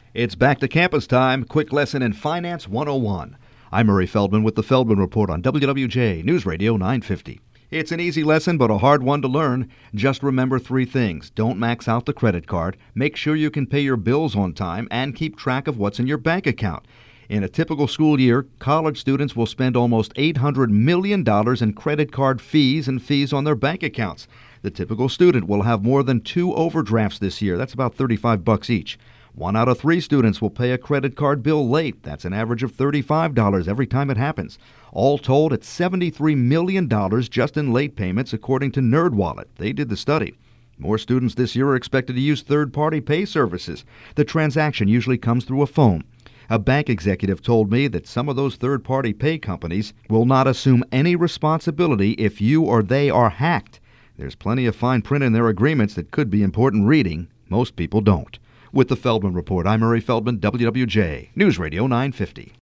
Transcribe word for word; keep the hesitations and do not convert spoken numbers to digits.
It's back to campus time. Quick lesson in Finance one oh one. I'm Murray Feldman with the Feldman Report on W W J News Radio nine fifty. It's an easy lesson, but a hard one to learn. Just remember three things. Don't max out the credit card. Make sure you can pay your bills on time, and keep track of what's in your bank account. In a typical school year, college students will spend almost eight hundred million dollars in credit card fees and fees on their bank accounts. The typical student will have more than two overdrafts this year. That's about thirty-five bucks each. One out of three students will pay a credit card bill late. That's an average of thirty-five dollars every time it happens. All told, it's seventy-three million dollars just in late payments, according to NerdWallet. They did the study. More students this year are expected to use third-party pay services. The transaction usually comes through a phone. A bank executive told me that some of those third-party pay companies will not assume any responsibility if you or they are hacked. There's plenty of fine print in their agreements that could be important reading. Most people don't. With the Feldman Report, I'm Murray Feldman, W W J News Radio nine fifty.